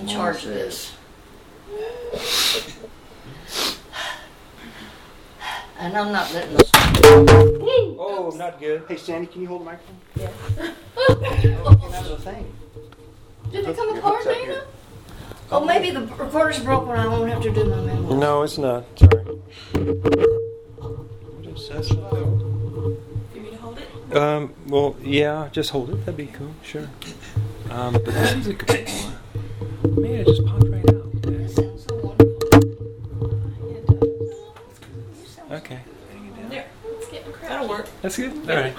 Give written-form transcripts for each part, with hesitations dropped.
charge of this. And I'm not letting this. Oh, not good. Hey, Sandy, can you hold the microphone? Yeah. Get out of the thing. Did it come Your apart, hook's up Dana? here. Oh, maybe the recorder's broken and I won't have to do my memo. No, it's not. Sorry. That's not good. You want me to hold it? Well, yeah, just hold it. That'd be cool. Sure. But this is a good one. Man, it just popped right out. That sounds so wonderful. It does. Okay. There. It's getting cracked. That'll work. That's good. All right.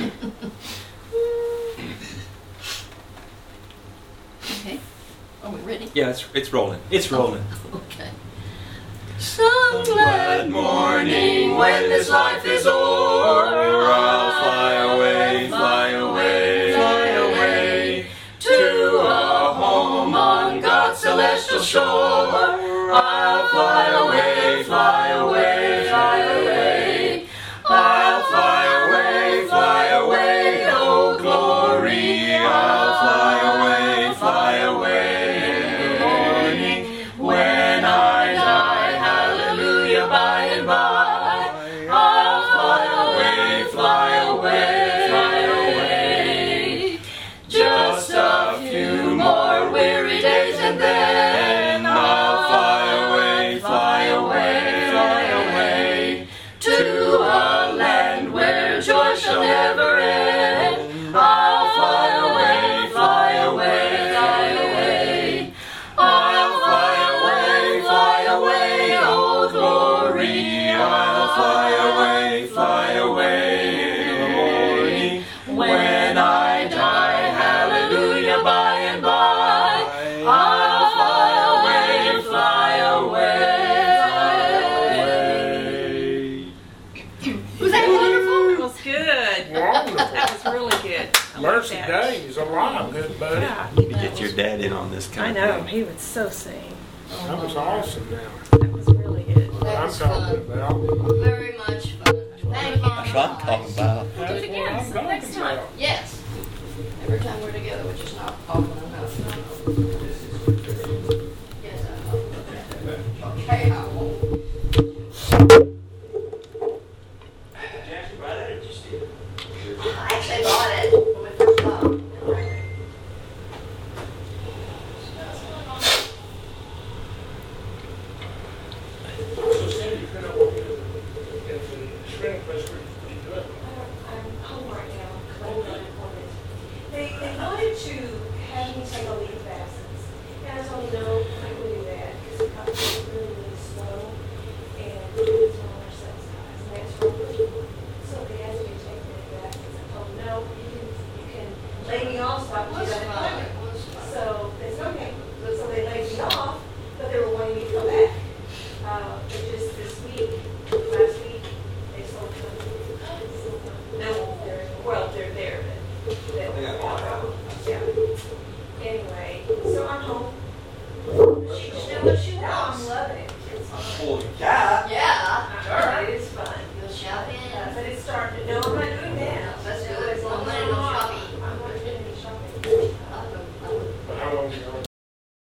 Okay. Are we ready? Yeah, it's rolling. It's rolling. Okay. Some glad morning when this life is o'er, I'll fly away, fly away, fly away to a home on God's celestial shore. I'll fly away, fly away, fly away. I'll fly away, oh glory. I'll fly away in the morning when I die. Hallelujah, by and by. I'll fly away, fly away, fly away. Just a few more weary days and then I'll fly away, fly away, fly away to a land where joy shall never end. I'll fly away, fly away, fly away. I'll fly away, oh glory. I'll fly away in the morning when I die. Hallelujah, by and by. I'll fly away, fly away. Was that wonderful? That was good. That was really good. I like Mercy that. days, a lot, good buddy. Yeah. You need to get your dad in on this I kind know. of thing. He would so sing. That was awesome now. That was really good. What I'm That's talking fun. about. Very much fun. Thank you. That's what I'm talking about. Do it That's again what I'm some talking next time. about. Yes. Every time we're together, which is not often enough. Yes, I hope. Hey, I won't. I actually bought it when we first bought it. So Sandy, you couldn't work in the screening press, what do you do? I'm home right now, because I'm not employment. They wanted to have me take a leave of absence. And I told them, no, I'm not going to do that, because the company is really, really slow, and it's one of our sales guys, and that's wrong. So they asked me to take a leave of absence. I told them, no, you can lay me off, so I can do that employment. So they said, okay. So they laid me off, but they were wanting me to come back. But just this week, last week, they sold them. No, they're there, but they don't want to. Yeah. Anyway, so I'm home. She can do what she wants. I'm loving it. It's fun. Well, yeah.